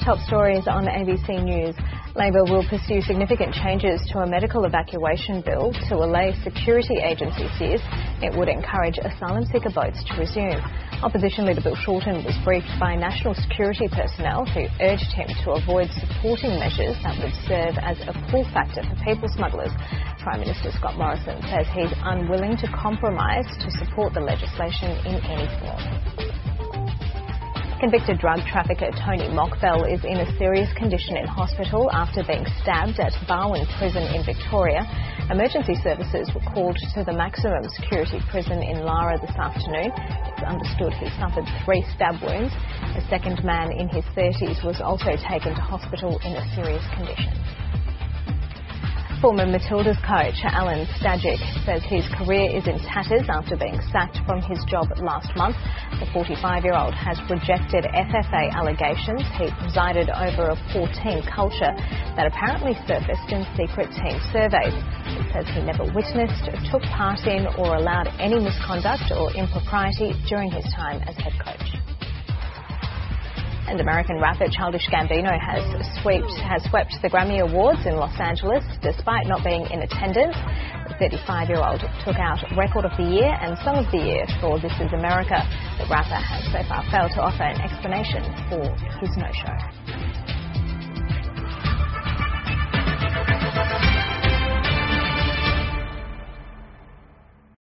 top stories on ABC News. Labor will pursue significant changes to a medical evacuation bill to allay security agency fears it would encourage asylum seeker boats to resume. Opposition leader Bill Shorten was briefed by national security personnel who urged him to avoid supporting measures that would serve as a pull factor for people smugglers. Prime Minister Scott Morrison says he's unwilling to compromise to support the legislation in any form. Convicted drug trafficker Tony Mockbell is in a serious condition in hospital after being stabbed at Barwon Prison in Victoria. Emergency services were called to the maximum security prison in Lara this afternoon. It's understood he suffered 3 stab wounds. A second man in his 30s was also taken to hospital in a serious condition. Former Matildas coach Alan Stajic says his career is in tatters after being sacked from his job last month. The 45-year-old has rejected FFA allegations he presided over a poor team culture that apparently surfaced in secret team surveys. He says he never witnessed, took part in or allowed any misconduct or impropriety during his time as head coach. And American rapper Childish Gambino has swept the Grammy Awards in Los Angeles despite not being in attendance. The 35-year-old took out Record of the Year and Song of the Year for This Is America. The rapper has so far failed to offer an explanation for his no-show.